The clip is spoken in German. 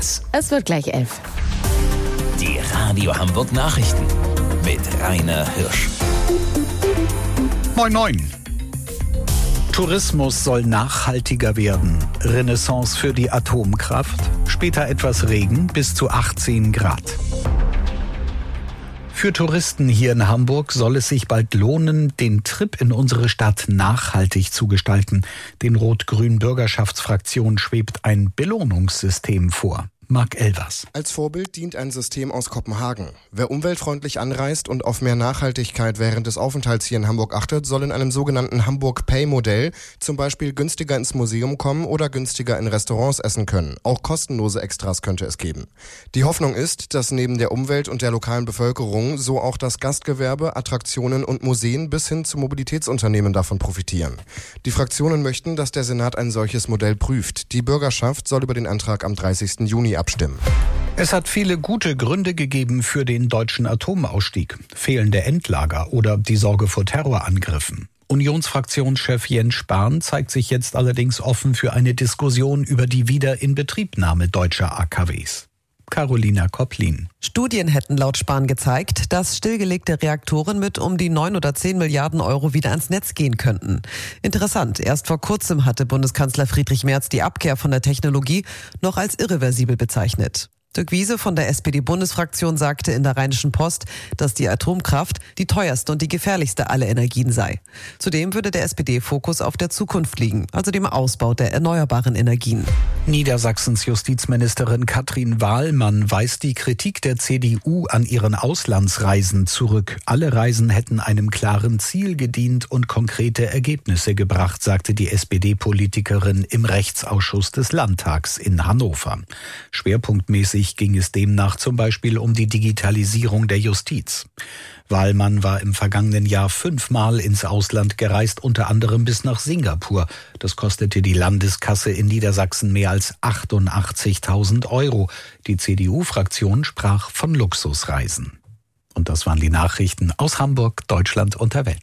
was? Es wird gleich 11. Die Radio Hamburg Nachrichten mit Rainer Hirsch. Moin Moin. Tourismus soll nachhaltiger werden. Renaissance für die Atomkraft. Später etwas Regen bis zu 18 Grad. Für Touristen hier in Hamburg soll es sich bald lohnen, den Trip in unsere Stadt nachhaltig zu gestalten. Den rot-grünen Bürgerschaftsfraktionen schwebt ein Belohnungssystem vor. Marc Elvers. Als Vorbild dient ein System aus Kopenhagen. Wer umweltfreundlich anreist und auf mehr Nachhaltigkeit während des Aufenthalts hier in Hamburg achtet, soll in einem sogenannten Hamburg-Pay-Modell zum Beispiel günstiger ins Museum kommen oder günstiger in Restaurants essen können. Auch kostenlose Extras könnte es geben. Die Hoffnung ist, dass neben der Umwelt und der lokalen Bevölkerung so auch das Gastgewerbe, Attraktionen und Museen bis hin zu Mobilitätsunternehmen davon profitieren. Die Fraktionen möchten, dass der Senat ein solches Modell prüft. Die Bürgerschaft soll über den Antrag am 30. Juni abstimmen. Es hat viele gute Gründe gegeben für den deutschen Atomausstieg. Fehlende Endlager oder die Sorge vor Terrorangriffen. Unionsfraktionschef Jens Spahn zeigt sich jetzt allerdings offen für eine Diskussion über die Wiederinbetriebnahme deutscher AKWs. Carolina Kopplin. Studien hätten laut Spahn gezeigt, dass stillgelegte Reaktoren mit um die 9 oder 10 Milliarden Euro wieder ans Netz gehen könnten. Interessant, erst vor kurzem hatte Bundeskanzler Friedrich Merz die Abkehr von der Technologie noch als irreversibel bezeichnet. Dirk Wiese von der SPD-Bundesfraktion sagte in der Rheinischen Post, dass die Atomkraft die teuerste und die gefährlichste aller Energien sei. Zudem würde der SPD-Fokus auf der Zukunft liegen, also dem Ausbau der erneuerbaren Energien. Niedersachsens Justizministerin Katrin Wahlmann weist die Kritik der CDU an ihren Auslandsreisen zurück. Alle Reisen hätten einem klaren Ziel gedient und konkrete Ergebnisse gebracht, sagte die SPD-Politikerin im Rechtsausschuss des Landtags in Hannover. Schwerpunktmäßig ging es demnach zum Beispiel um die Digitalisierung der Justiz. Wahlmann war im vergangenen Jahr 5-mal ins Ausland gereist, unter anderem bis nach Singapur. Das kostete die Landeskasse in Niedersachsen mehr als 88.000 Euro. Die CDU-Fraktion sprach von Luxusreisen. Und das waren die Nachrichten aus Hamburg, Deutschland und der Welt.